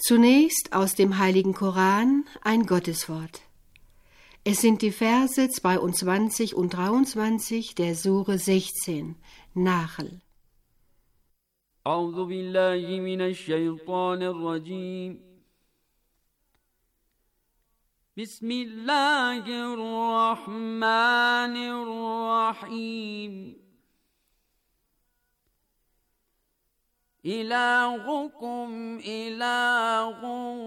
Zunächst aus dem Heiligen Koran ein Gotteswort. Es sind die Verse 22 und 23 der Sure 16, Nahl. أعوذ بالله من الشيطان الرجيم بسم الله الرحمن الرحيم إلهكم إله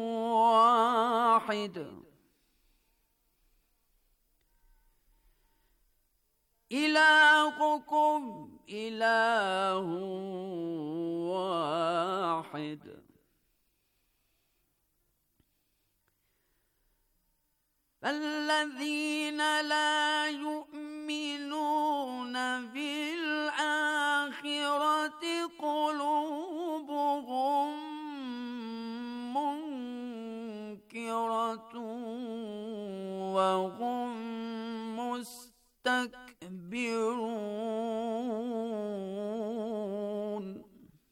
واحد إلهكم إله واحد فالذين لا يؤمنون بالآخرة قلوبهم منكرة وهم مستكبرون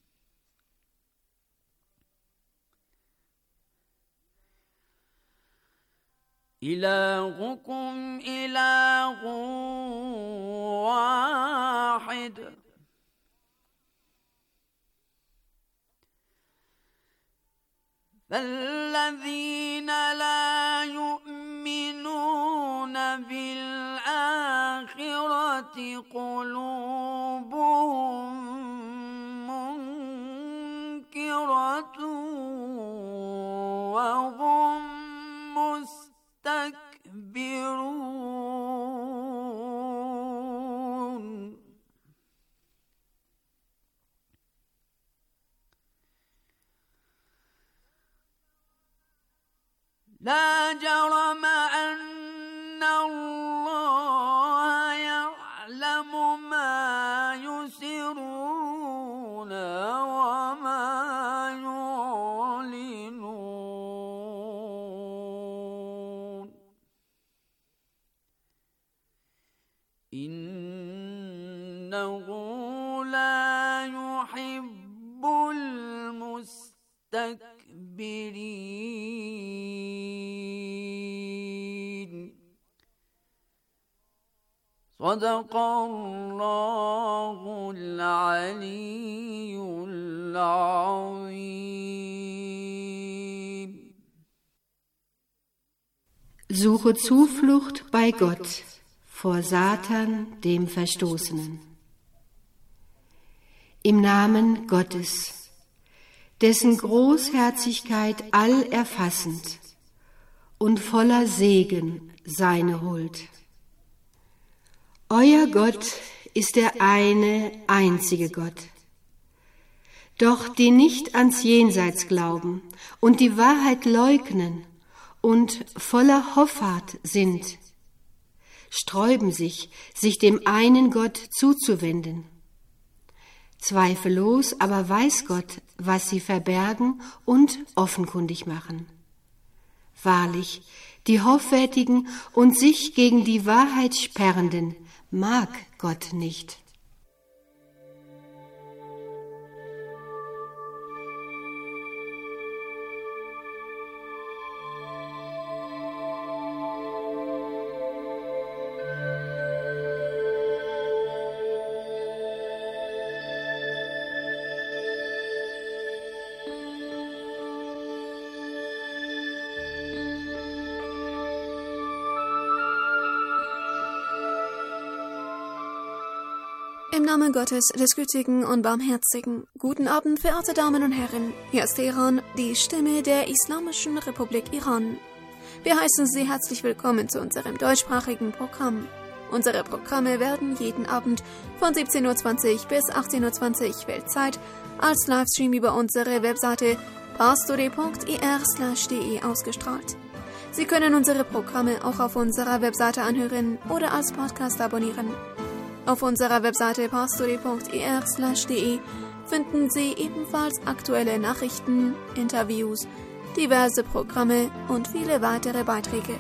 إلهكم إله واحد فالذين لا يؤمنون بالآخرة قلوبهم منكرة وهم مستكبرون لا جرم أن الله يعلم ما يسرون وما يعلنون إنه لا يحب المستكبرين صدق الله العلي العظيم. Suche Zuflucht bei Gott vor Satan, dem Verstoßenen. Im Namen Gottes, dessen Großherzigkeit allerfassend und voller Segen seine Huld. Euer Gott ist der eine, einzige Gott. Doch die nicht ans Jenseits glauben und die Wahrheit leugnen und voller Hoffart sind, sträuben sich dem einen Gott zuzuwenden. Zweifellos aber weiß Gott, was sie verbergen und offenkundig machen. Wahrlich, die Hoffärtigen und sich gegen die Wahrheit sperrenden mag Gott nicht. Im Namen Gottes, des Gütigen und Barmherzigen. Guten Abend, verehrte Damen und Herren. Hier ist Teheran, die Stimme der Islamischen Republik Iran. Wir heißen Sie herzlich willkommen zu unserem deutschsprachigen Programm. Unsere Programme werden jeden Abend von 17:20 Uhr bis 18:20 Uhr Weltzeit als Livestream über unsere Webseite pastore.ir/de ausgestrahlt. Sie können unsere Programme auch auf unserer Webseite anhören oder als Podcast abonnieren. Auf unserer Webseite pastore.ir/de finden Sie ebenfalls aktuelle Nachrichten, Interviews, diverse Programme und viele weitere Beiträge.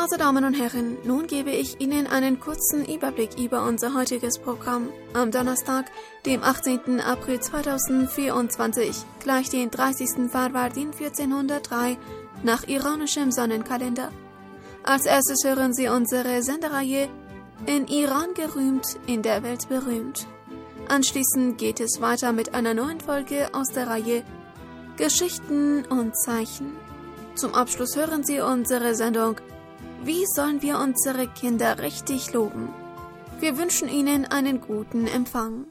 Verehrte Damen und Herren, nun gebe ich Ihnen einen kurzen Überblick über unser heutiges Programm. Am Donnerstag, dem 18. April 2024, gleich den 30. Farvardin 1403 nach iranischem Sonnenkalender. Als erstes hören Sie unsere Sendereihe In Iran gerühmt, in der Welt berühmt. Anschließend geht es weiter mit einer neuen Folge aus der Reihe Geschichten und Zeichen. Zum Abschluss hören Sie unsere Sendung Wie sollen wir unsere Kinder richtig loben? Wir wünschen Ihnen einen guten Empfang.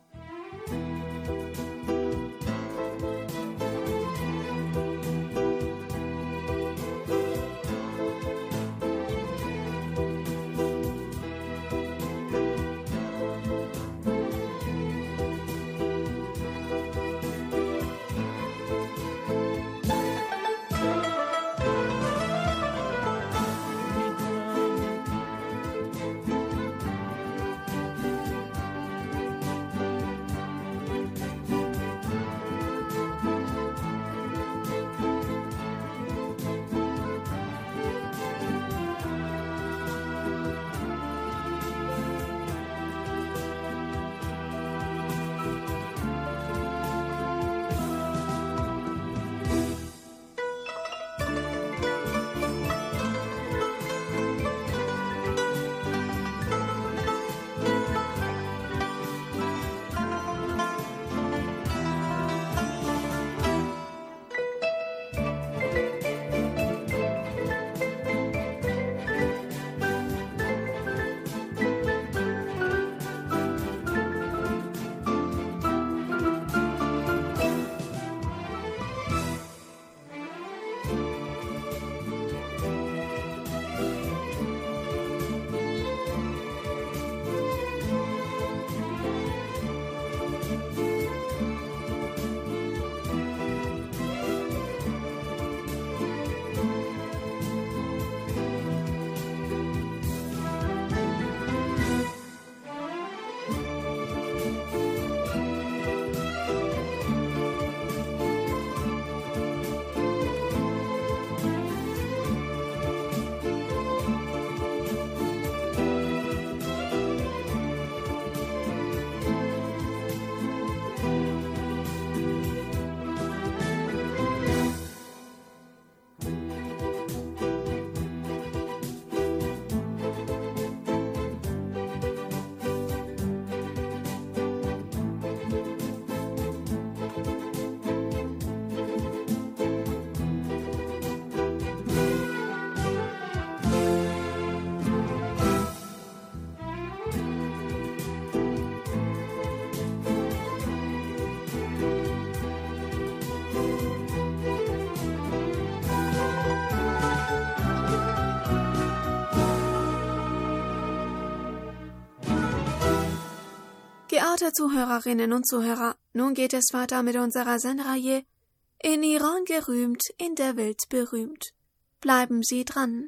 Geehrte Zuhörerinnen und Zuhörer, nun geht es weiter mit unserer Sendereihe In Iran gerühmt, in der Welt berühmt. Bleiben Sie dran.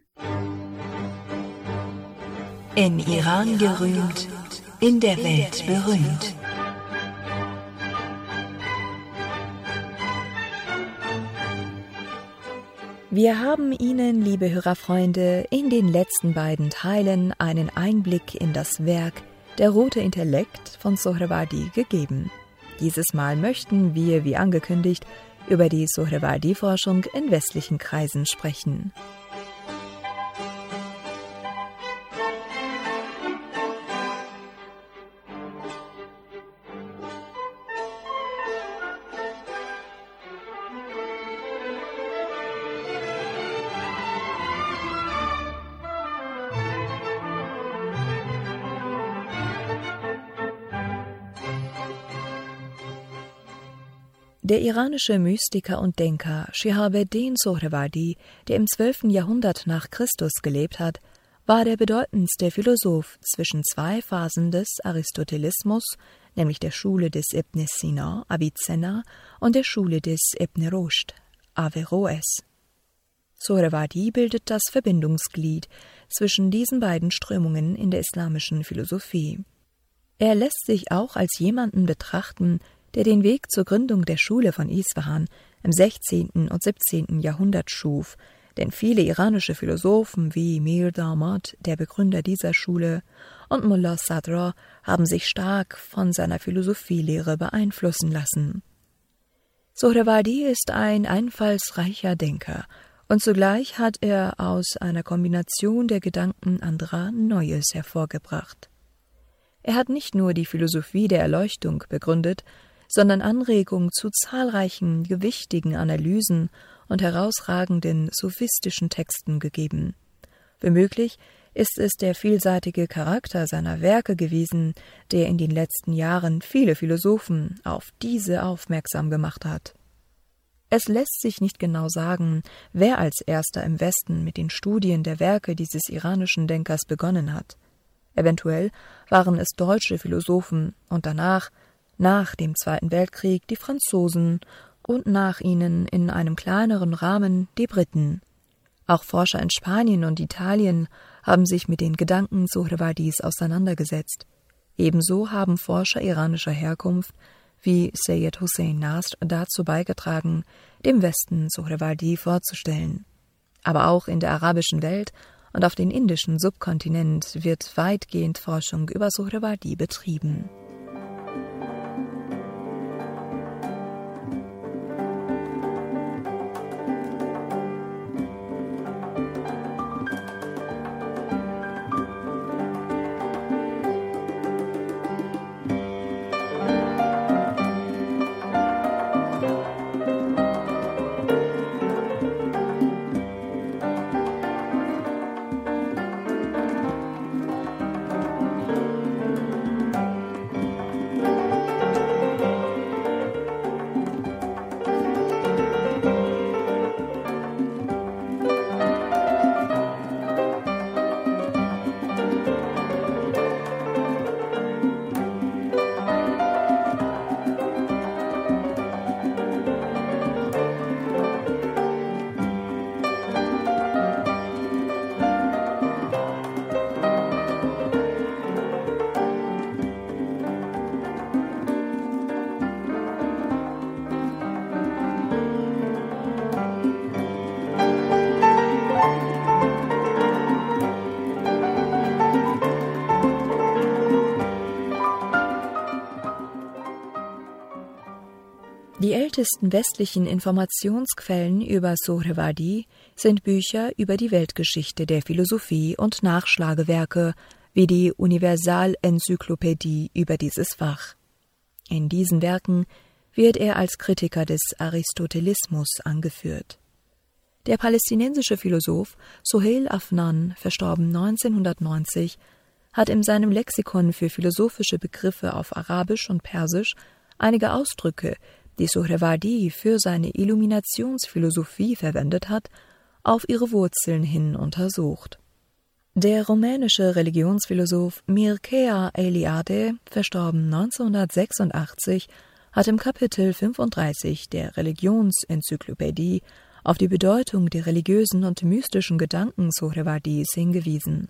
In Iran gerühmt, in der Welt berühmt. Wir haben Ihnen, liebe Hörerfreunde, in den letzten beiden Teilen einen Einblick in das Werk Der rote Intellekt von Sohrawardi gegeben. Dieses Mal möchten wir, wie angekündigt, über die Sohrawardi-Forschung in westlichen Kreisen sprechen. Der iranische Mystiker und Denker Shihabuddin Sohrawardi, der im 12. Jahrhundert nach Christus gelebt hat, war der bedeutendste Philosoph zwischen zwei Phasen des Aristotelismus, nämlich der Schule des Ibn Sina, Avicenna, und der Schule des Ibn Rushd, Averroes. Sohrawardi bildet das Verbindungsglied zwischen diesen beiden Strömungen in der islamischen Philosophie. Er lässt sich auch als jemanden betrachten, der den Weg zur Gründung der Schule von Isfahan im 16. und 17. Jahrhundert schuf, denn viele iranische Philosophen wie Mir Damad, der Begründer dieser Schule, und Mullah Sadra haben sich stark von seiner Philosophielehre beeinflussen lassen. Suhrawardi ist ein einfallsreicher Denker, und zugleich hat er aus einer Kombination der Gedanken anderer Neues hervorgebracht. Er hat nicht nur die Philosophie der Erleuchtung begründet, sondern Anregung zu zahlreichen gewichtigen Analysen und herausragenden sophistischen Texten gegeben. Womöglich ist es der vielseitige Charakter seiner Werke gewesen, der in den letzten Jahren viele Philosophen auf diese aufmerksam gemacht hat. Es lässt sich nicht genau sagen, wer als erster im Westen mit den Studien der Werke dieses iranischen Denkers begonnen hat. Eventuell waren es deutsche Philosophen und danach, nach dem Zweiten Weltkrieg, die Franzosen und nach ihnen in einem kleineren Rahmen die Briten. Auch Forscher in Spanien und Italien haben sich mit den Gedanken Suhrawardis auseinandergesetzt. Ebenso haben Forscher iranischer Herkunft wie Seyyed Hossein Nasr dazu beigetragen, dem Westen Suhrawardi vorzustellen. Aber auch in der arabischen Welt und auf den indischen Subkontinent wird weitgehend Forschung über Suhrawardi betrieben. Die ältesten westlichen Informationsquellen über Suhrawardi sind Bücher über die Weltgeschichte der Philosophie und Nachschlagewerke wie die Universalenzyklopädie über dieses Fach. In diesen Werken wird er als Kritiker des Aristotelismus angeführt. Der palästinensische Philosoph Soheil Afnan, verstorben 1990, hat in seinem Lexikon für philosophische Begriffe auf Arabisch und Persisch einige Ausdrücke, die Suhrawardi für seine Illuminationsphilosophie verwendet hat, auf ihre Wurzeln hin untersucht. Der rumänische Religionsphilosoph Mircea Eliade, verstorben 1986, hat im Kapitel 35 der Religionsenzyklopädie auf die Bedeutung der religiösen und mystischen Gedanken Suhrawardis hingewiesen.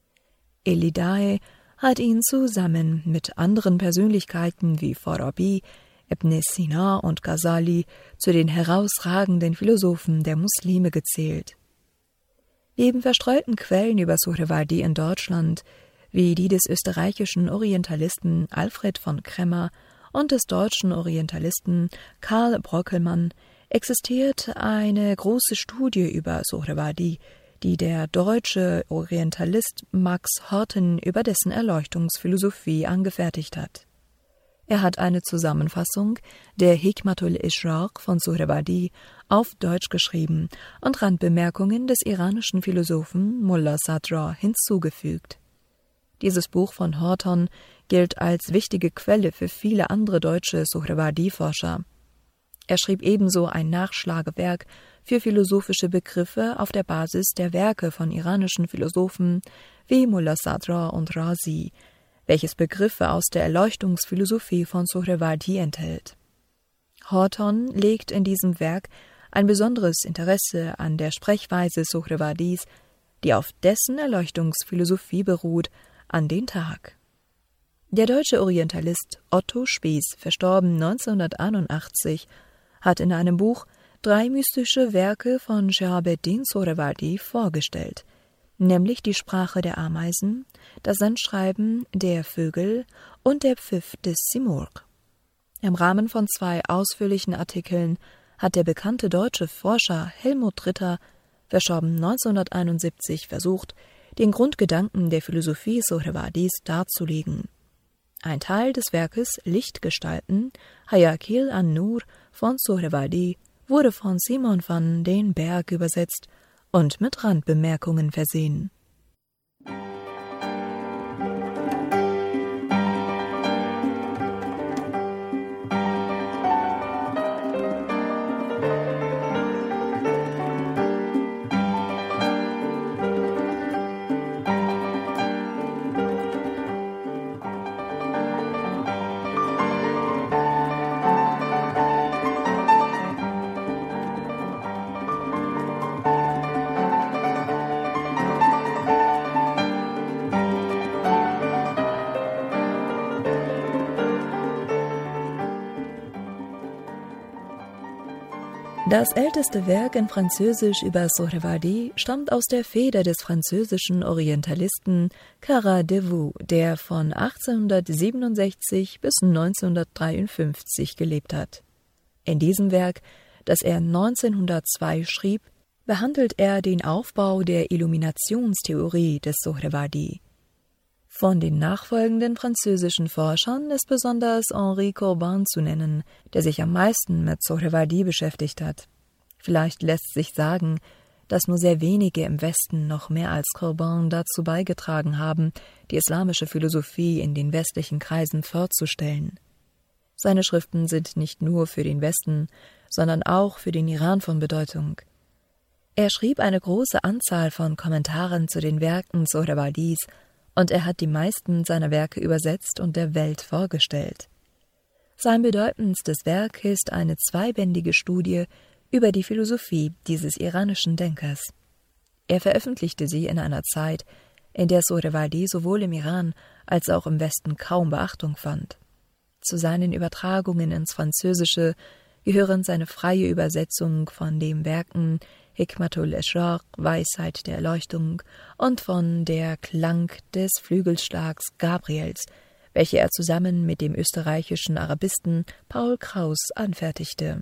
Eliade hat ihn zusammen mit anderen Persönlichkeiten wie Farabi, Ibn Sina und Ghazali zu den herausragenden Philosophen der Muslime gezählt. Neben verstreuten Quellen über Suhrawardi in Deutschland, wie die des österreichischen Orientalisten Alfred von Kremmer und des deutschen Orientalisten Karl Brockelmann, existiert eine große Studie über Suhrawardi, die der deutsche Orientalist Max Horten über dessen Erleuchtungsphilosophie angefertigt hat. Er hat eine Zusammenfassung der Hikmatul Ishraq von Suhrawardi auf Deutsch geschrieben und Randbemerkungen des iranischen Philosophen Mullah Sadra hinzugefügt. Dieses Buch von Horton gilt als wichtige Quelle für viele andere deutsche Suhrawardi-Forscher. Er schrieb ebenso ein Nachschlagewerk für philosophische Begriffe auf der Basis der Werke von iranischen Philosophen wie Mullah Sadra und Razi, welches Begriffe aus der Erleuchtungsphilosophie von Suhrawardi enthält. Horton legt in diesem Werk ein besonderes Interesse an der Sprechweise Suhrawardis, die auf dessen Erleuchtungsphilosophie beruht, an den Tag. Der deutsche Orientalist Otto Spieß, verstorben 1981, hat in einem Buch 3 mystische Werke von Shehabeddin Sohrawardi vorgestellt, nämlich die Sprache der Ameisen, das Sandschreiben der Vögel und der Pfiff des Simurgh. Im Rahmen von 2 ausführlichen Artikeln hat der bekannte deutsche Forscher Helmut Ritter, verstorben 1971, versucht, den Grundgedanken der Philosophie Sohrawardis darzulegen. Ein Teil des Werkes Lichtgestalten, Hayakil an-Nur von Sohrawardi, wurde von Simon van den Berg übersetzt und mit Randbemerkungen versehen. Das älteste Werk in Französisch über Sohrawardi stammt aus der Feder des französischen Orientalisten Kara Devou, der von 1867 bis 1953 gelebt hat. In diesem Werk, das er 1902 schrieb, behandelt er den Aufbau der Illuminationstheorie des Sohrawardi. Von den nachfolgenden französischen Forschern ist besonders Henri Corbin zu nennen, der sich am meisten mit Sohrawardi beschäftigt hat. Vielleicht lässt sich sagen, dass nur sehr wenige im Westen noch mehr als Corbin dazu beigetragen haben, die islamische Philosophie in den westlichen Kreisen vorzustellen. Seine Schriften sind nicht nur für den Westen, sondern auch für den Iran von Bedeutung. Er schrieb eine große Anzahl von Kommentaren zu den Werken Sohrawardis, und er hat die meisten seiner Werke übersetzt und der Welt vorgestellt. Sein bedeutendstes Werk ist eine 2-bändige Studie über die Philosophie dieses iranischen Denkers. Er veröffentlichte sie in einer Zeit, in der Sohrawardi sowohl im Iran als auch im Westen kaum Beachtung fand. Zu seinen Übertragungen ins Französische gehören seine freie Übersetzung von den Werken Hikmatul Eshraq, Weisheit der Erleuchtung, und von der Klang des Flügelschlags Gabriels, welche er zusammen mit dem österreichischen Arabisten Paul Kraus anfertigte.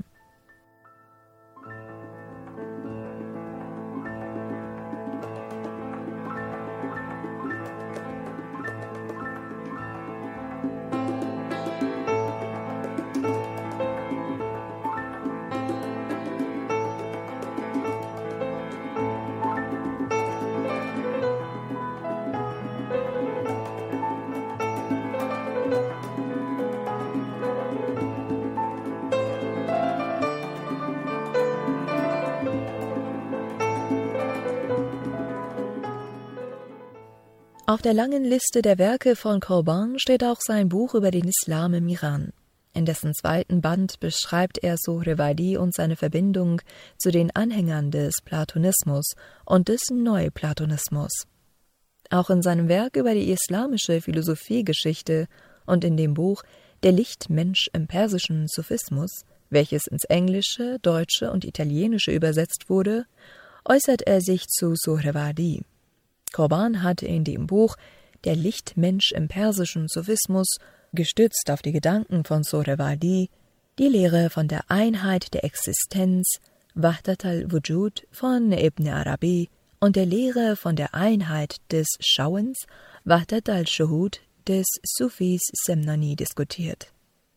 Auf der langen Liste der Werke von Corbin steht auch sein Buch über den Islam im Iran. In dessen 2. Band beschreibt er Sohrawardi und seine Verbindung zu den Anhängern des Platonismus und des Neuplatonismus. Auch in seinem Werk über die islamische Philosophiegeschichte und in dem Buch Der Lichtmensch im persischen Sufismus, welches ins Englische, Deutsche und Italienische übersetzt wurde, äußert er sich zu Sohrawardi. Corbin hat in dem Buch Der Lichtmensch im persischen Sufismus, gestützt auf die Gedanken von Sohrawardi, die Lehre von der Einheit der Existenz, Wahdat al-Wujud von Ibn Arabi, und der Lehre von der Einheit des Schauens, Wahdat al-Shuhud des Sufis Semnani, diskutiert.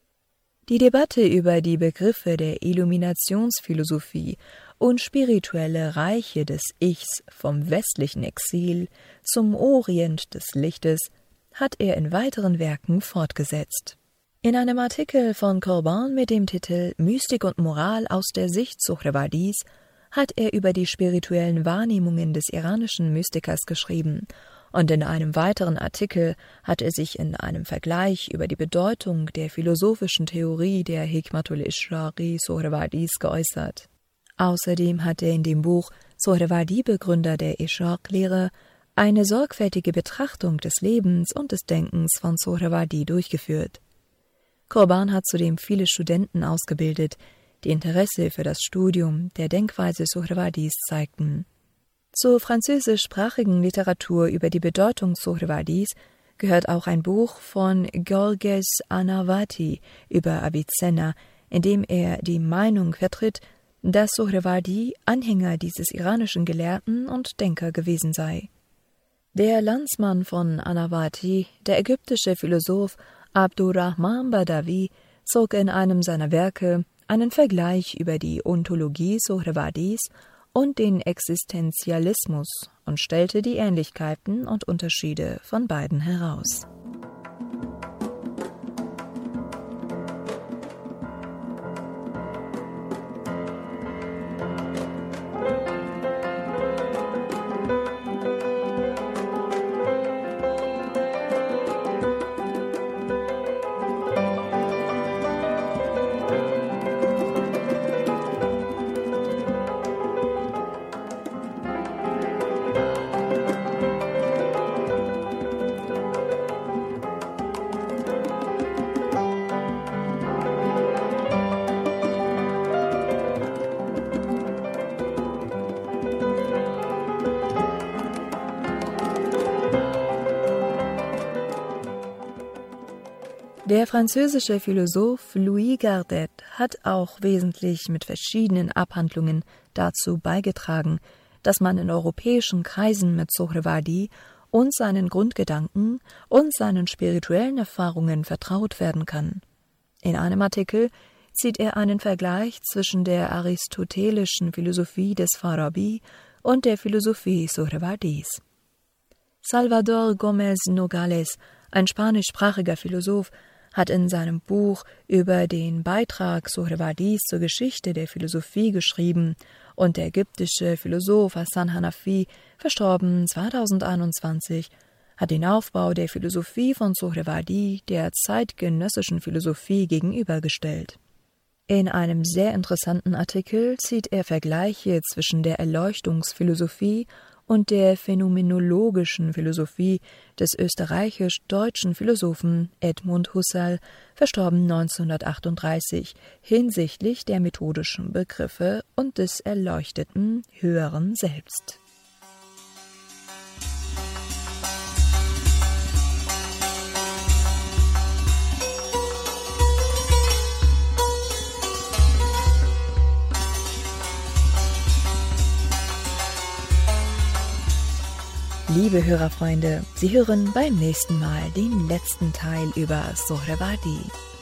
Die Debatte über die Begriffe der Illuminationsphilosophie und spirituelle Reiche des Ichs vom westlichen Exil zum Orient des Lichtes hat er in weiteren Werken fortgesetzt. In einem Artikel von Corbin mit dem Titel Mystik und Moral aus der Sicht Sohrawardis hat er über die spirituellen Wahrnehmungen des iranischen Mystikers geschrieben, und in einem weiteren Artikel hat er sich in einem Vergleich über die Bedeutung der philosophischen Theorie der Hikmatul Ishraqi Sohrawardis geäußert. Außerdem hat er in dem Buch Sohrawardi, Begründer der Ishraq-Lehre, eine sorgfältige Betrachtung des Lebens und des Denkens von Sohrawardi durchgeführt. Corbin hat zudem viele Studenten ausgebildet, die Interesse für das Studium der Denkweise Suhrawardis zeigten. Zur französischsprachigen Literatur über die Bedeutung Suhrawardis gehört auch ein Buch von Georges Anawati über Avicenna, in dem er die Meinung vertritt, dass Suhrawardi Anhänger dieses iranischen Gelehrten und Denker gewesen sei. Der Landsmann von Anawati, der ägyptische Philosoph Abdurrahman Badawi, zog in einem seiner Werke einen Vergleich über die Ontologie Suhrawardis und den Existenzialismus und stellte die Ähnlichkeiten und Unterschiede von beiden heraus. Der französische Philosoph Louis Gardet hat auch wesentlich mit verschiedenen Abhandlungen dazu beigetragen, dass man in europäischen Kreisen mit Suhrawardi und seinen Grundgedanken und seinen spirituellen Erfahrungen vertraut werden kann. In einem Artikel zieht er einen Vergleich zwischen der aristotelischen Philosophie des Farabi und der Philosophie Suhrawardis. Salvador Gómez Nogales, ein spanischsprachiger Philosoph, hat in seinem Buch über den Beitrag Suhrawardis zur Geschichte der Philosophie geschrieben und der ägyptische Philosoph Hassan Hanafi, verstorben 2021, hat den Aufbau der Philosophie von Suhrawardi der zeitgenössischen Philosophie gegenübergestellt. In einem sehr interessanten Artikel zieht er Vergleiche zwischen der Erleuchtungsphilosophie und der phänomenologischen Philosophie des österreichisch-deutschen Philosophen Edmund Husserl, verstorben 1938, hinsichtlich der methodischen Begriffe und des erleuchteten höheren Selbst. Liebe Hörerfreunde, Sie hören beim nächsten Mal den letzten Teil über Suhrawardi.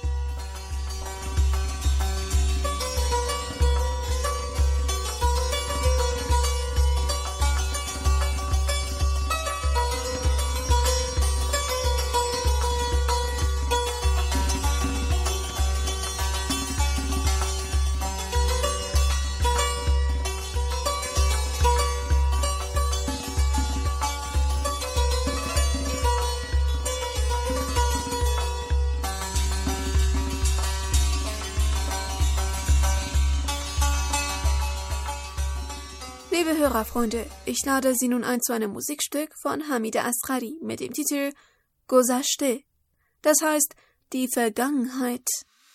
Liebe Hörerfreunde, ich lade Sie nun ein zu einem Musikstück von Hamida Asghari mit dem Titel Gozashte, das heißt die Vergangenheit.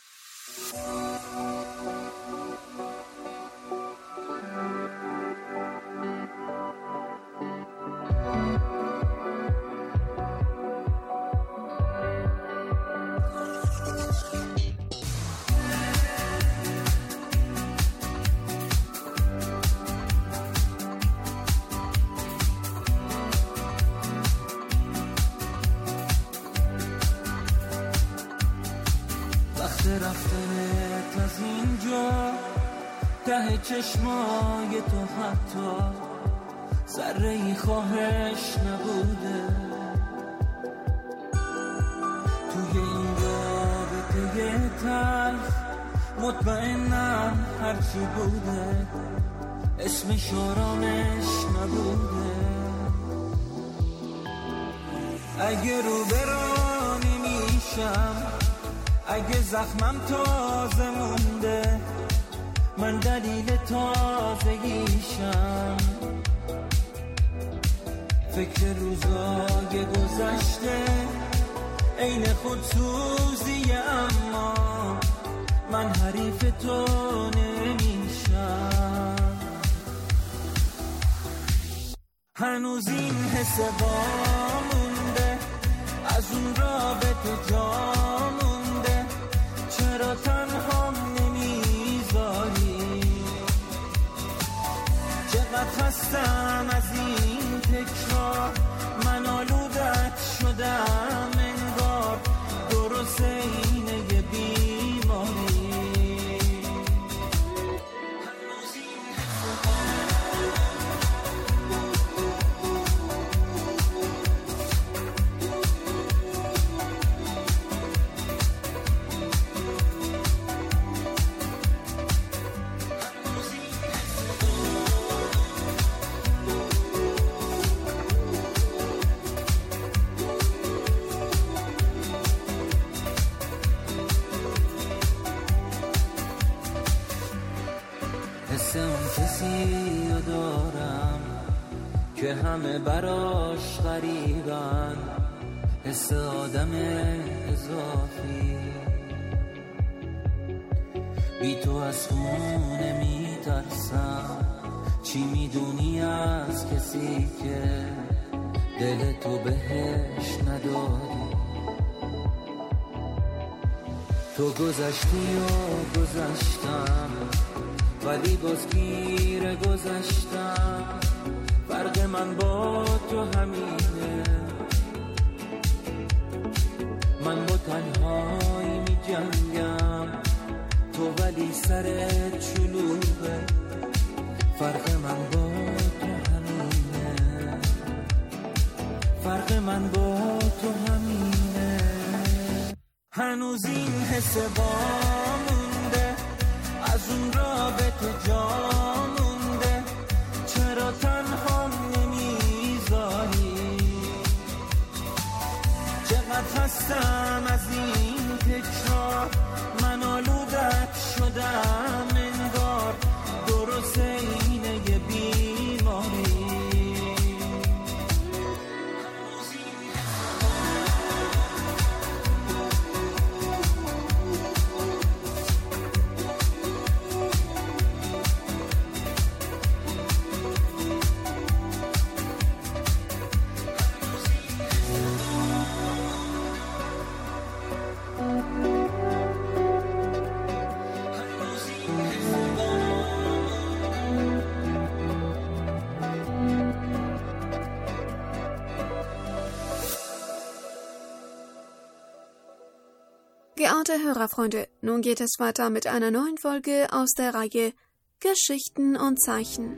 رفتنت از اینجا ته چشمای تو حتی ذره‌ای خواهش نبوده توی این رابطه تلخ مطمئنم هرچی بوده اسمش آرامش نبوده اگه رو برانی میشم اگه زخمم تازه مونده من دلیل تازگیشم فکر روزای گذشته عین خودسوزیه اما من حریف تو نمیشم. هنوز این حس مونده، از اون رابطه جا مونده، چرا تنهام نمیذاری؟ چقدر خستم از این تکرار، من آلودت شدم انگار، درست اینه یه بیماری. حس اون کسی رو دارم که همه براش غریبن، حس آدم اضافی. بی تو از خونه میترسم، چی میدونی از کسی که دل تو بهش نداری؟ تو گذشتی و گذشتم، ولی باز گیر گذشتم. فرق من با تو همینه، من با تنهایی می جنگم، تو ولی سرت شلوغه. فرق من با تو همینه، فرق من با تو همینه. هنوز این حس مونده، از اون رابطه جا مونده، چرا تنهام نمیذاری؟ چقدر خستم از این تکرار، من آلودت شدم انگار، درست اینه یه بیماری. Geehrte Hörerfreunde, nun geht es weiter mit einer neuen Folge aus der Reihe Geschichten und Zeichen.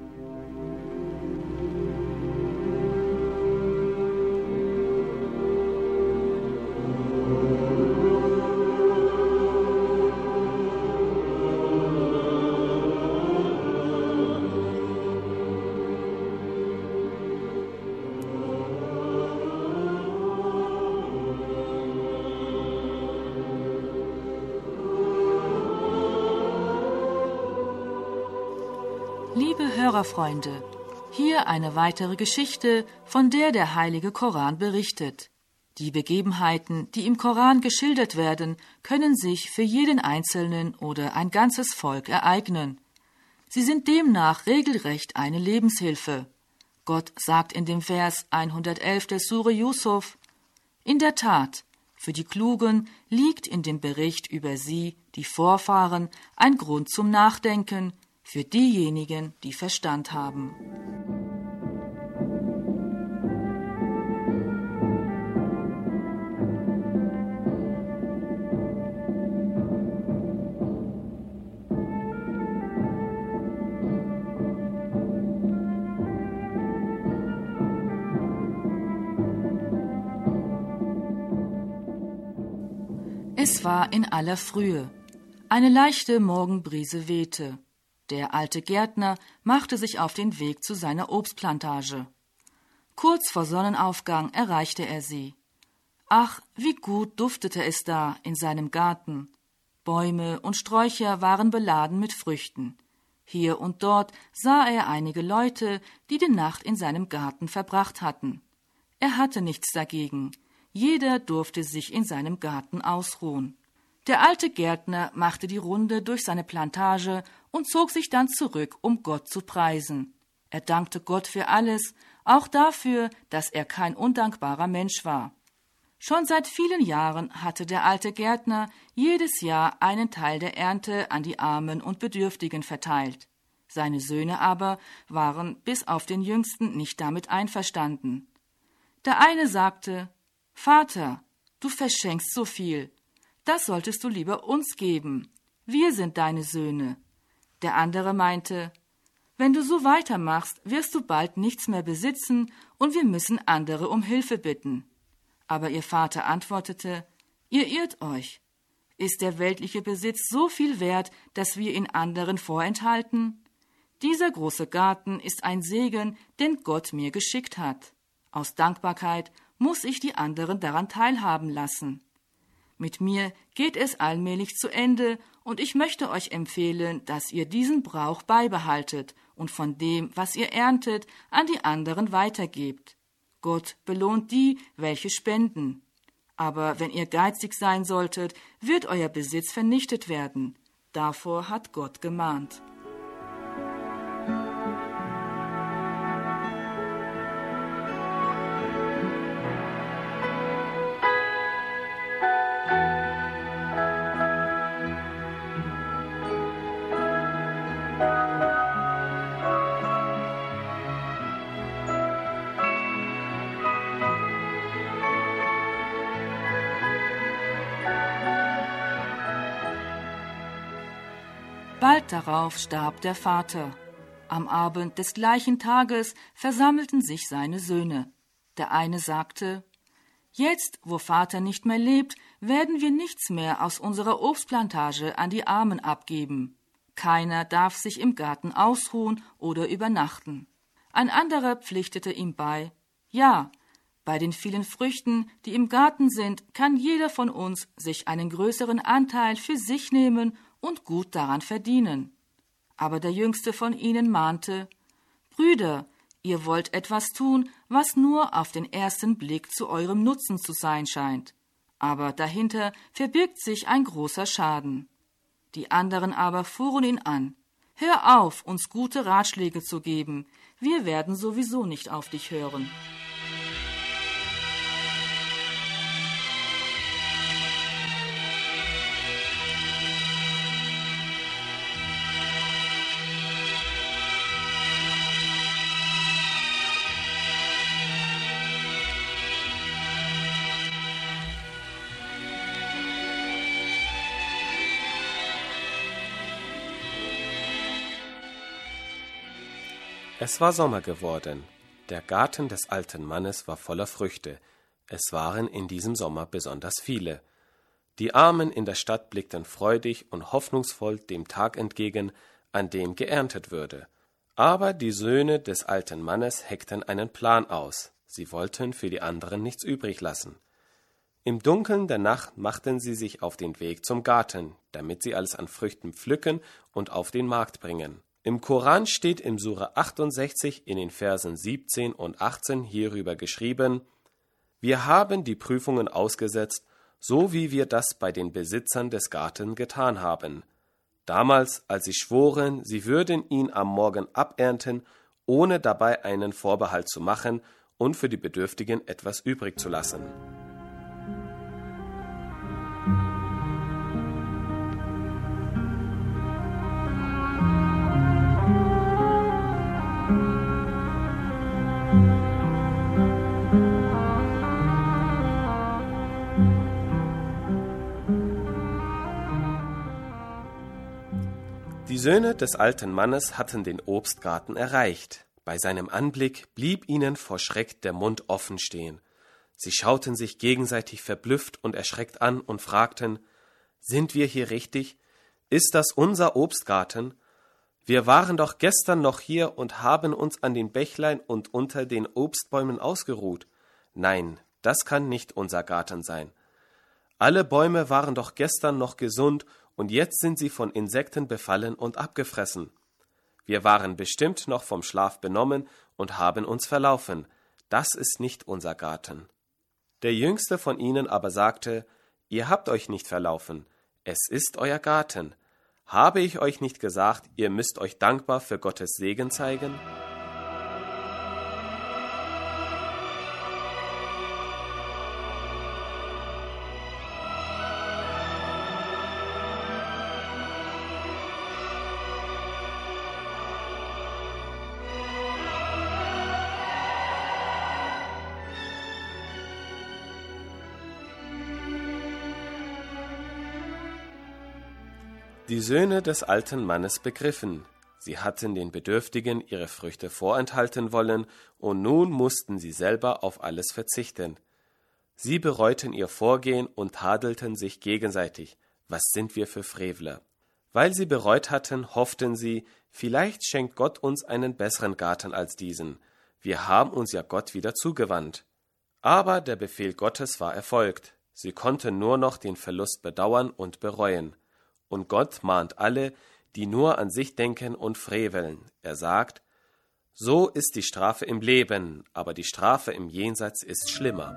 Liebe Hörerfreunde, hier eine weitere Geschichte, von der der Heilige Koran berichtet. Die Begebenheiten, die im Koran geschildert werden, können sich für jeden Einzelnen oder ein ganzes Volk ereignen. Sie sind demnach regelrecht eine Lebenshilfe. Gott sagt in dem Vers 111 der Sure Yusuf: In der Tat, für die Klugen liegt in dem Bericht über sie, die Vorfahren, ein Grund zum Nachdenken, für diejenigen, die Verstand haben. Es war in aller Frühe. Eine leichte Morgenbrise wehte. Der alte Gärtner machte sich auf den Weg zu seiner Obstplantage. Kurz vor Sonnenaufgang erreichte er sie. Ach, wie gut duftete es da in seinem Garten. Bäume und Sträucher waren beladen mit Früchten. Hier und dort sah er einige Leute, die die Nacht in seinem Garten verbracht hatten. Er hatte nichts dagegen. Jeder durfte sich in seinem Garten ausruhen. Der alte Gärtner machte die Runde durch seine Plantage und zog sich dann zurück, um Gott zu preisen. Er dankte Gott für alles, auch dafür, dass er kein undankbarer Mensch war. Schon seit vielen Jahren hatte der alte Gärtner jedes Jahr einen Teil der Ernte an die Armen und Bedürftigen verteilt. Seine Söhne aber waren bis auf den Jüngsten nicht damit einverstanden. Der eine sagte: »Vater, du verschenkst so viel. Das solltest du lieber uns geben. Wir sind deine Söhne.« Der andere meinte: »Wenn du so weitermachst, wirst du bald nichts mehr besitzen und wir müssen andere um Hilfe bitten.« Aber ihr Vater antwortete: »Ihr irrt euch. Ist der weltliche Besitz so viel wert, dass wir ihn anderen vorenthalten? Dieser große Garten ist ein Segen, den Gott mir geschickt hat. Aus Dankbarkeit muss ich die anderen daran teilhaben lassen. Mit mir geht es allmählich zu Ende, und ich möchte euch empfehlen, dass ihr diesen Brauch beibehaltet und von dem, was ihr erntet, an die anderen weitergebt. Gott belohnt die, welche spenden. Aber wenn ihr geizig sein solltet, wird euer Besitz vernichtet werden. Davor hat Gott gemahnt.« Bald darauf starb der Vater. Am Abend des gleichen Tages versammelten sich seine Söhne. Der eine sagte: »Jetzt, wo Vater nicht mehr lebt, werden wir nichts mehr aus unserer Obstplantage an die Armen abgeben. Keiner darf sich im Garten ausruhen oder übernachten.« Ein anderer pflichtete ihm bei: »Ja, bei den vielen Früchten, die im Garten sind, kann jeder von uns sich einen größeren Anteil für sich nehmen und gut daran verdienen.« Aber der Jüngste von ihnen mahnte: »Brüder, ihr wollt etwas tun, was nur auf den ersten Blick zu eurem Nutzen zu sein scheint. Aber dahinter verbirgt sich ein großer Schaden.« Die anderen aber fuhren ihn an: »Hör auf, uns gute Ratschläge zu geben. Wir werden sowieso nicht auf dich hören.« Es war Sommer geworden. Der Garten des alten Mannes war voller Früchte. Es waren in diesem Sommer besonders viele. Die Armen in der Stadt blickten freudig und hoffnungsvoll dem Tag entgegen, an dem geerntet würde. Aber die Söhne des alten Mannes heckten einen Plan aus. Sie wollten für die anderen nichts übrig lassen. Im Dunkeln der Nacht machten sie sich auf den Weg zum Garten, damit sie alles an Früchten pflücken und auf den Markt bringen. Im Koran steht im Sura 68 in den Versen 17 und 18 hierüber geschrieben: Wir haben die Prüfungen ausgesetzt, so wie wir das bei den Besitzern des Gartens getan haben. Damals, als sie schworen, sie würden ihn am Morgen abernten, ohne dabei einen Vorbehalt zu machen und für die Bedürftigen etwas übrig zu lassen. Die Söhne des alten Mannes hatten den Obstgarten erreicht. Bei seinem Anblick blieb ihnen vor Schreck der Mund offen stehen. Sie schauten sich gegenseitig verblüfft und erschreckt an und fragten: Sind wir hier richtig? Ist das unser Obstgarten? Wir waren doch gestern noch hier und haben uns an den Bächlein und unter den Obstbäumen ausgeruht. Nein, das kann nicht unser Garten sein. Alle Bäume waren doch gestern noch gesund, und jetzt sind sie von Insekten befallen und abgefressen. Wir waren bestimmt noch vom Schlaf benommen und haben uns verlaufen. Das ist nicht unser Garten. Der Jüngste von ihnen aber sagte: Ihr habt euch nicht verlaufen. Es ist euer Garten. Habe ich euch nicht gesagt, ihr müsst euch dankbar für Gottes Segen zeigen? Die Söhne des alten Mannes begriffen, sie hatten den Bedürftigen ihre Früchte vorenthalten wollen, und nun mussten sie selber auf alles verzichten. Sie bereuten ihr Vorgehen und tadelten sich gegenseitig. Was sind wir für Frevler? Weil sie bereut hatten, hofften sie, vielleicht schenkt Gott uns einen besseren Garten als diesen. Wir haben uns ja Gott wieder zugewandt. Aber der Befehl Gottes war erfolgt. Sie konnten nur noch den Verlust bedauern und bereuen. Und Gott mahnt alle, die nur an sich denken und freveln. Er sagt, so ist die Strafe im Leben, aber die Strafe im Jenseits ist schlimmer.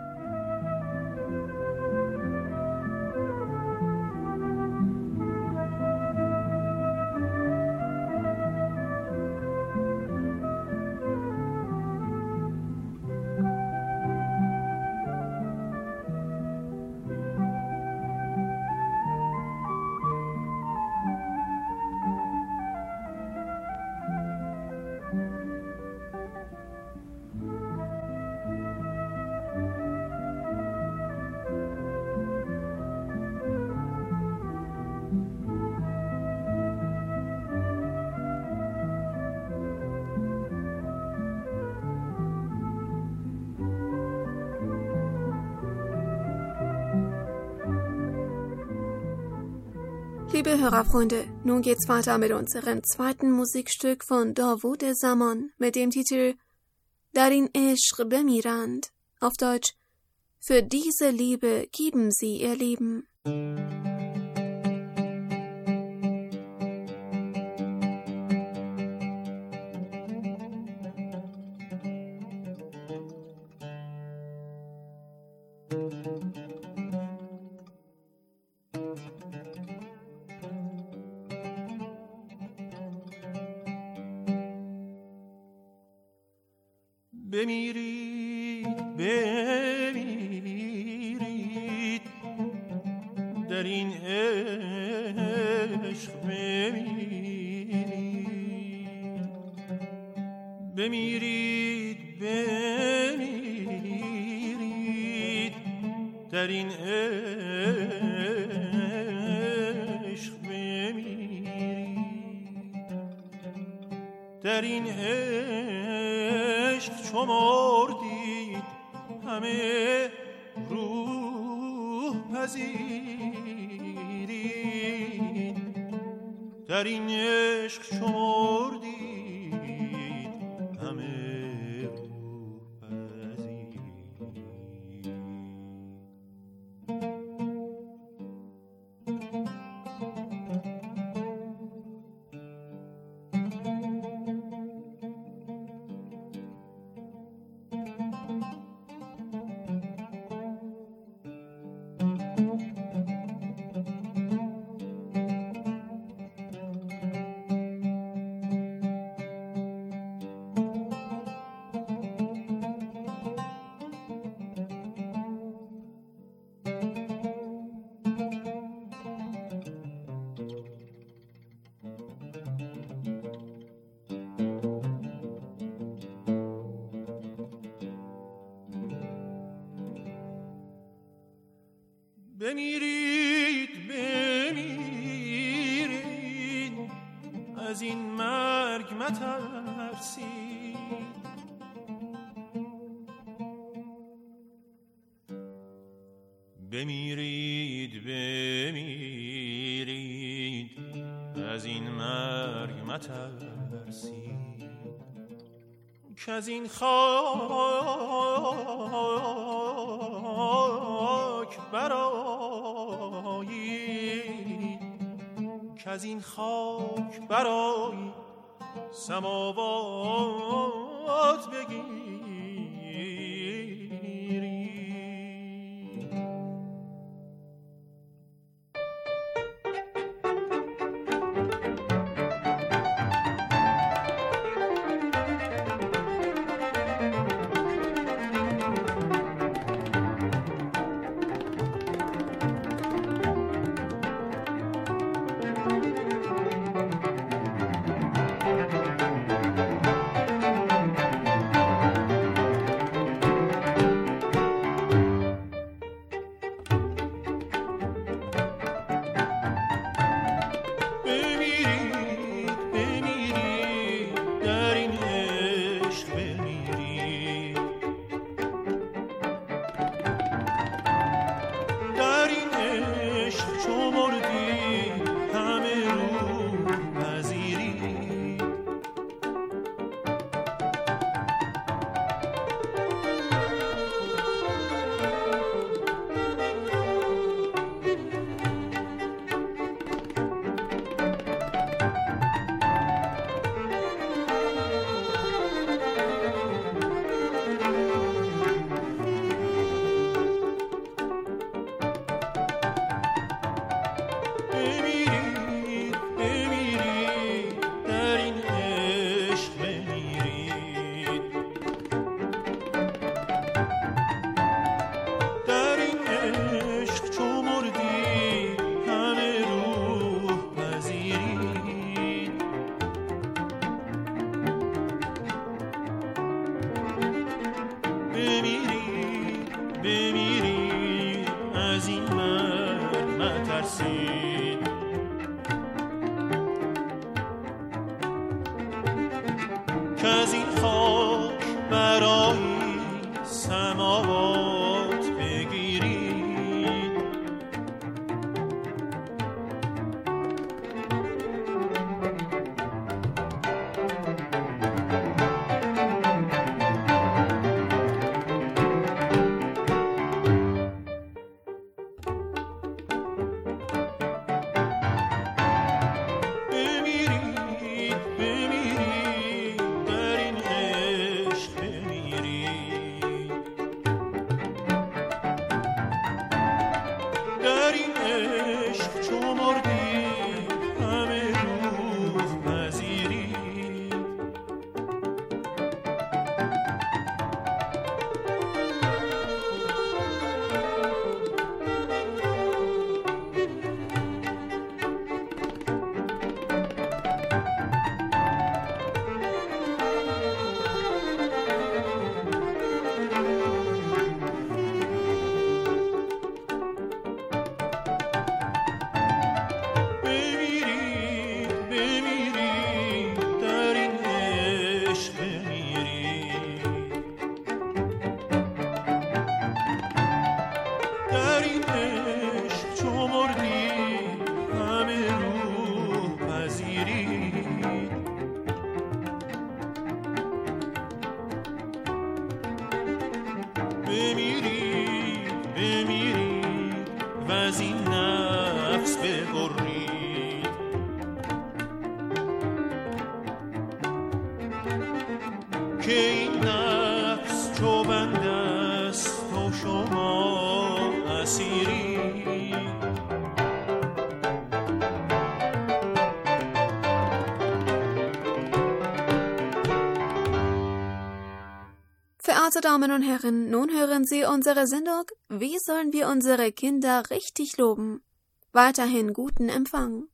Liebe Hörerfreunde, nun geht's weiter mit unserem zweiten Musikstück von Davud Zaman mit dem Titel Dar in Ishq bemirand, auf Deutsch Für diese Liebe geben sie ihr Leben. بمیرید بمیرید در این عشق بمیرید بمیرید بمیرید در این عشق بمیرید در این عشق چو مردید همه روح پذیرید در این عشق چو مردید همه روح پذیرید بمیرید بمیرید از این مرگ مترسید بمیرید بمیرید از این مرگ مترسید که از این خاک برآیید که از این خاک برآیید سماوات بگیرید ترسید که از این خاک برای سماوات بگیرید که این نفس چو بند است و شما اسیری Verehrte Damen und Herren, nun hören Sie unsere Sendung Wie sollen wir unsere Kinder richtig loben? Weiterhin guten Empfang.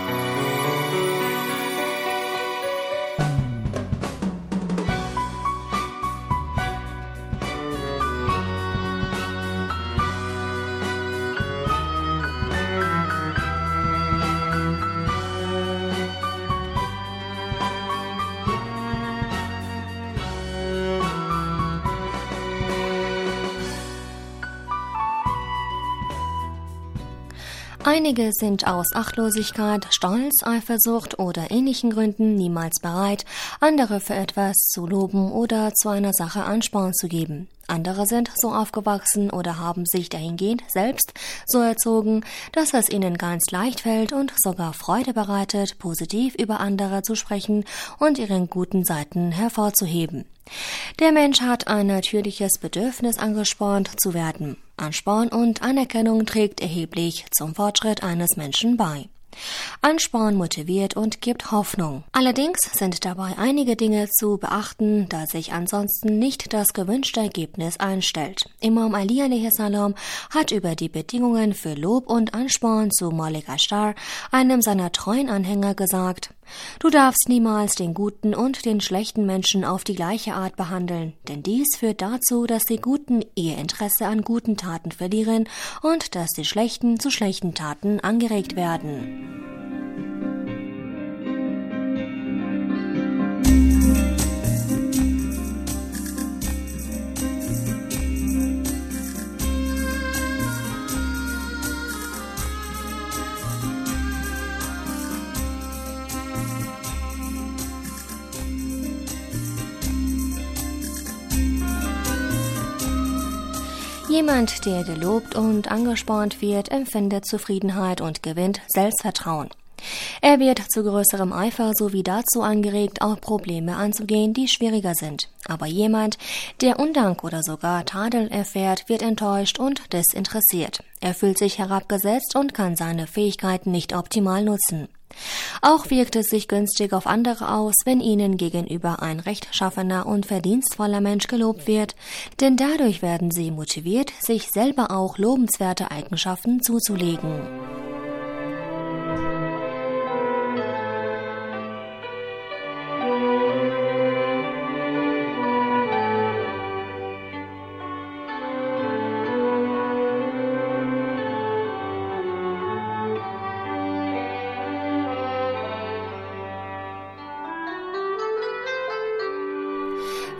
Einige sind aus Achtlosigkeit, Stolz, Eifersucht oder ähnlichen Gründen niemals bereit, andere für etwas zu loben oder zu einer Sache Ansporn zu geben. Andere sind so aufgewachsen oder haben sich dahingehend selbst so erzogen, dass es ihnen ganz leicht fällt und sogar Freude bereitet, positiv über andere zu sprechen und ihren guten Seiten hervorzuheben. Der Mensch hat ein natürliches Bedürfnis, angespornt zu werden. Ansporn und Anerkennung trägt erheblich zum Fortschritt eines Menschen bei. Ansporn motiviert und gibt Hoffnung. Allerdings sind dabei einige Dinge zu beachten, da sich ansonsten nicht das gewünschte Ergebnis einstellt. Imam Ali a.s. hat über die Bedingungen für Lob und Ansporn zu Malik Ashtar, einem seiner treuen Anhänger, gesagt: Du darfst niemals den guten und den schlechten Menschen auf die gleiche Art behandeln, denn dies führt dazu, dass die Guten ihr Interesse an guten Taten verlieren und dass die Schlechten zu schlechten Taten angeregt werden. Jemand, der gelobt und angespornt wird, empfindet Zufriedenheit und gewinnt Selbstvertrauen. Er wird zu größerem Eifer sowie dazu angeregt, auch Probleme anzugehen, die schwieriger sind. Aber jemand, der Undank oder sogar Tadel erfährt, wird enttäuscht und desinteressiert. Er fühlt sich herabgesetzt und kann seine Fähigkeiten nicht optimal nutzen. Auch wirkt es sich günstig auf andere aus, wenn ihnen gegenüber ein rechtschaffener und verdienstvoller Mensch gelobt wird, denn dadurch werden sie motiviert, sich selber auch lobenswerte Eigenschaften zuzulegen.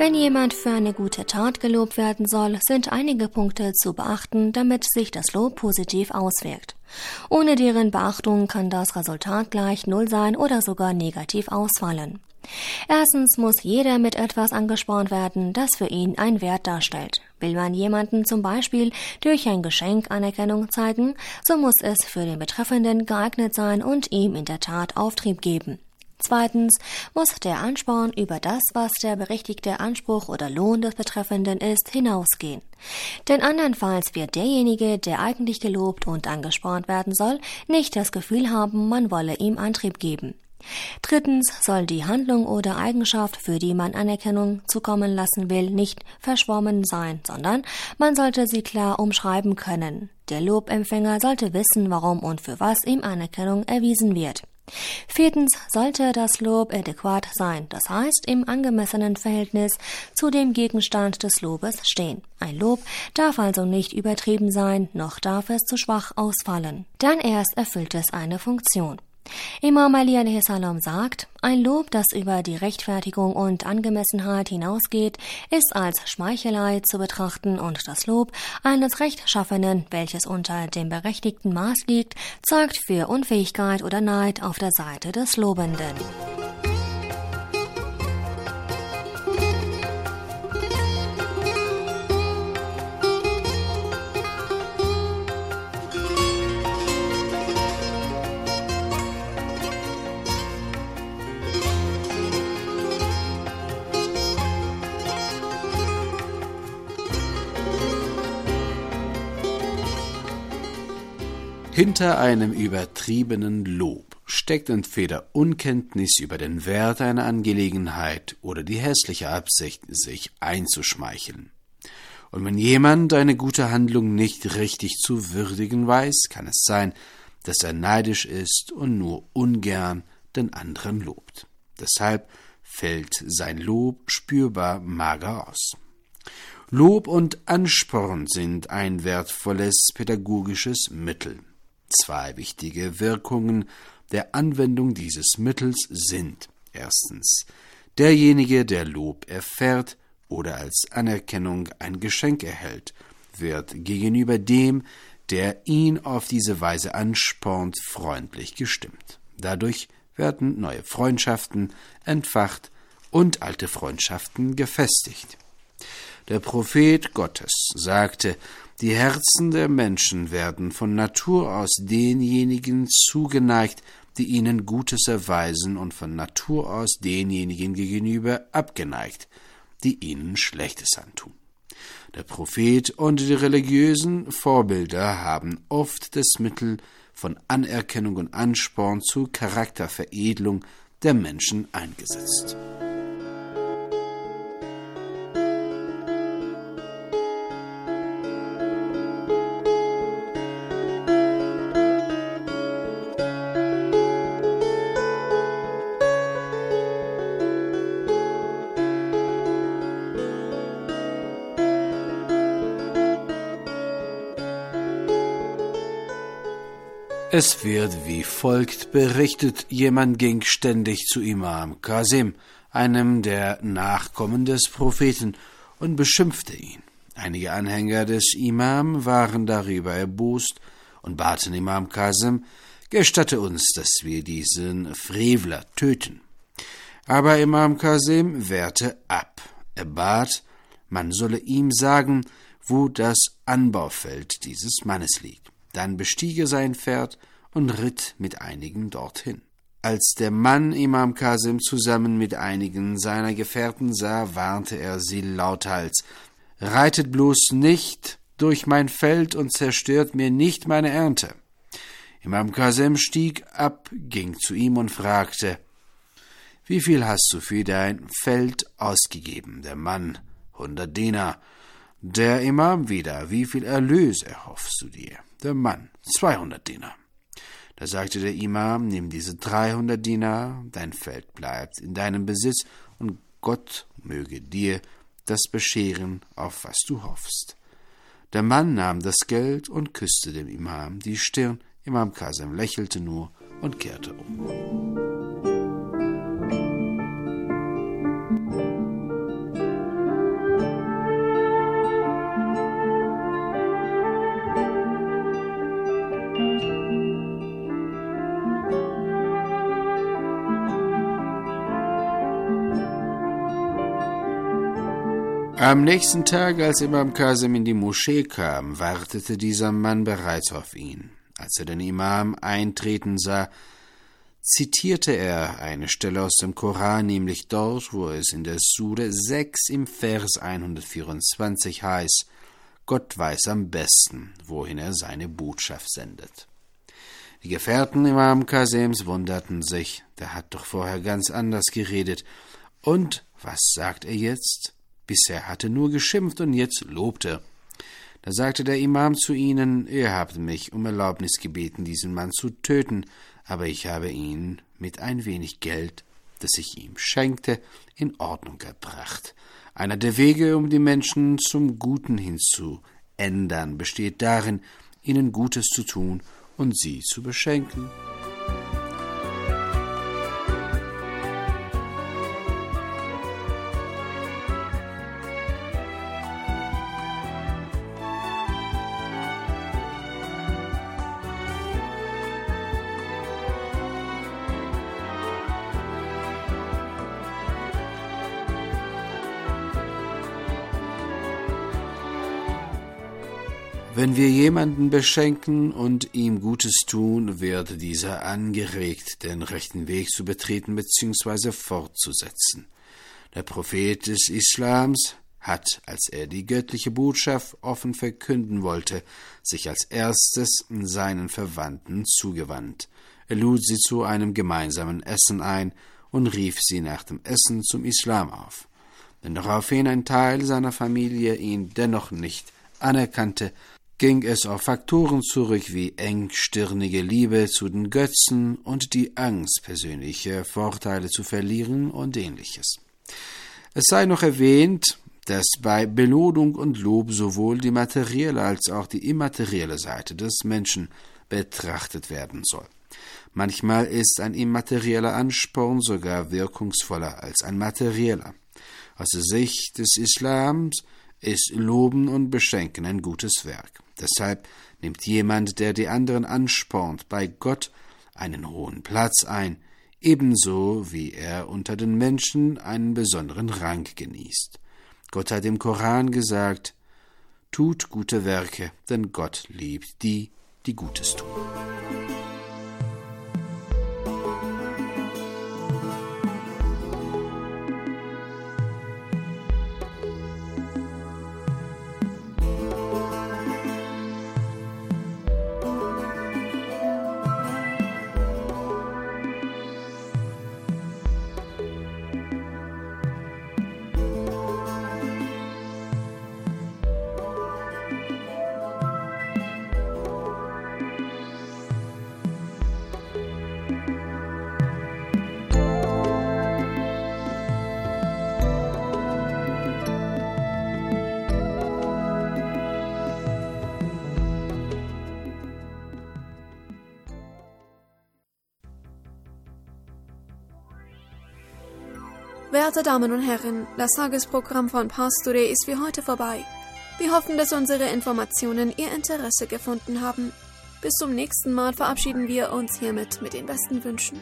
Wenn jemand für eine gute Tat gelobt werden soll, sind einige Punkte zu beachten, damit sich das Lob positiv auswirkt. Ohne deren Beachtung kann das Resultat gleich 0 sein oder sogar negativ ausfallen. Erstens muss jeder mit etwas angespornt werden, das für ihn einen Wert darstellt. Will man jemanden zum Beispiel durch ein Geschenk Anerkennung zeigen, so muss es für den Betreffenden geeignet sein und ihm in der Tat Auftrieb geben. Zweitens muss der Ansporn über das, was der berechtigte Anspruch oder Lohn des Betreffenden ist, hinausgehen. Denn andernfalls wird derjenige, der eigentlich gelobt und angespornt werden soll, nicht das Gefühl haben, man wolle ihm Antrieb geben. Drittens soll die Handlung oder Eigenschaft, für die man Anerkennung zukommen lassen will, nicht verschwommen sein, sondern man sollte sie klar umschreiben können. Der Lobempfänger sollte wissen, warum und für was ihm Anerkennung erwiesen wird. Viertens sollte das Lob adäquat sein, das heißt im angemessenen Verhältnis zu dem Gegenstand des Lobes stehen. Ein Lob darf also nicht übertrieben sein, noch darf es zu schwach ausfallen. Dann erst erfüllt es eine Funktion. Imam Ali a.s. sagt, ein Lob, das über die Rechtfertigung und Angemessenheit hinausgeht, ist als Schmeichelei zu betrachten und das Lob eines Rechtschaffenen, welches unter dem berechtigten Maß liegt, zeugt für Unfähigkeit oder Neid auf der Seite des Lobenden. Hinter einem übertriebenen Lob steckt entweder Unkenntnis über den Wert einer Angelegenheit oder die hässliche Absicht, sich einzuschmeicheln. Und wenn jemand eine gute Handlung nicht richtig zu würdigen weiß, kann es sein, dass er neidisch ist und nur ungern den anderen lobt. Deshalb fällt sein Lob spürbar mager aus. Lob und Ansporn sind ein wertvolles pädagogisches Mittel. 2 wichtige Wirkungen der Anwendung dieses Mittels sind: Erstens, derjenige, der Lob erfährt oder als Anerkennung ein Geschenk erhält, wird gegenüber dem, der ihn auf diese Weise anspornt, freundlich gestimmt. Dadurch werden neue Freundschaften entfacht und alte Freundschaften gefestigt. Der Prophet Gottes sagte, die Herzen der Menschen werden von Natur aus denjenigen zugeneigt, die ihnen Gutes erweisen, und von Natur aus denjenigen gegenüber abgeneigt, die ihnen Schlechtes antun. Der Prophet und die religiösen Vorbilder haben oft das Mittel von Anerkennung und Ansporn zur Charakterveredelung der Menschen eingesetzt. Es wird wie folgt berichtet: Jemand ging ständig zu Imam Kasim, einem der Nachkommen des Propheten, und beschimpfte ihn. Einige Anhänger des Imam waren darüber erbost und baten Imam Kasim, gestatte uns, dass wir diesen Frevler töten. Aber Imam Kasim wehrte ab. Er bat, man solle ihm sagen, wo das Anbaufeld dieses Mannes liegt. Dann bestieg er sein Pferd und ritt mit einigen dorthin. Als der Mann Imam Kasim zusammen mit einigen seiner Gefährten sah, warnte er sie lauthals: Reitet bloß nicht durch mein Feld und zerstört mir nicht meine Ernte. Imam Kasim stieg ab, ging zu ihm und fragte: Wie viel hast du für dein Feld ausgegeben? Der Mann: 100 Dinar. Der Imam wieder: Wie viel Erlös erhoffst du dir? Der Mann: 200 Dinar. Da sagte der Imam: Nimm diese 300 Dinar, dein Feld bleibt in deinem Besitz, und Gott möge dir das bescheren, auf was du hoffst. Der Mann nahm das Geld und küsste dem Imam die Stirn. Imam Kasim lächelte nur und kehrte um. Am nächsten Tag, als Imam Kasim in die Moschee kam, wartete dieser Mann bereits auf ihn. Als er den Imam eintreten sah, zitierte er eine Stelle aus dem Koran, nämlich dort, wo es in der Sure 6 im Vers 124 heißt: Gott weiß am besten, wohin er seine Botschaft sendet. Die Gefährten Imam Kasims wunderten sich, der hat doch vorher ganz anders geredet. Und was sagt er jetzt? Bisher hatte nur geschimpft und jetzt lobt er. Da sagte der Imam zu ihnen: Ihr habt mich um Erlaubnis gebeten, diesen Mann zu töten, aber ich habe ihn mit ein wenig Geld, das ich ihm schenkte, in Ordnung gebracht. Einer der Wege, um die Menschen zum Guten hinzuändern, besteht darin, ihnen Gutes zu tun und sie zu beschenken. Wenn wir jemanden beschenken und ihm Gutes tun, wird dieser angeregt, den rechten Weg zu betreten bzw. fortzusetzen. Der Prophet des Islams hat, als er die göttliche Botschaft offen verkünden wollte, sich als erstes seinen Verwandten zugewandt. Er lud sie zu einem gemeinsamen Essen ein und rief sie nach dem Essen zum Islam auf. Wenn daraufhin ein Teil seiner Familie ihn dennoch nicht anerkannte, ging es auf Faktoren zurück wie engstirnige Liebe zu den Götzen und die Angst, persönliche Vorteile zu verlieren und ähnliches. Es sei noch erwähnt, dass bei Belohnung und Lob sowohl die materielle als auch die immaterielle Seite des Menschen betrachtet werden soll. Manchmal ist ein immaterieller Ansporn sogar wirkungsvoller als ein materieller. Aus der Sicht des Islams ist Loben und Beschenken ein gutes Werk. Deshalb nimmt jemand, der die anderen anspornt, bei Gott einen hohen Platz ein, ebenso wie er unter den Menschen einen besonderen Rang genießt. Gott hat im Koran gesagt: Tut gute Werke, denn Gott liebt die, die Gutes tun. Werte Damen und Herren, das Tagesprogramm von Pastore ist für heute vorbei. Wir hoffen, dass unsere Informationen Ihr Interesse gefunden haben. Bis zum nächsten Mal verabschieden wir uns hiermit mit den besten Wünschen.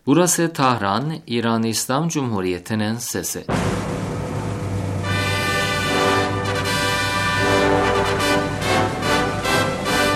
Burası Tahran, İran İslam Cumhuriyeti'nin sesi.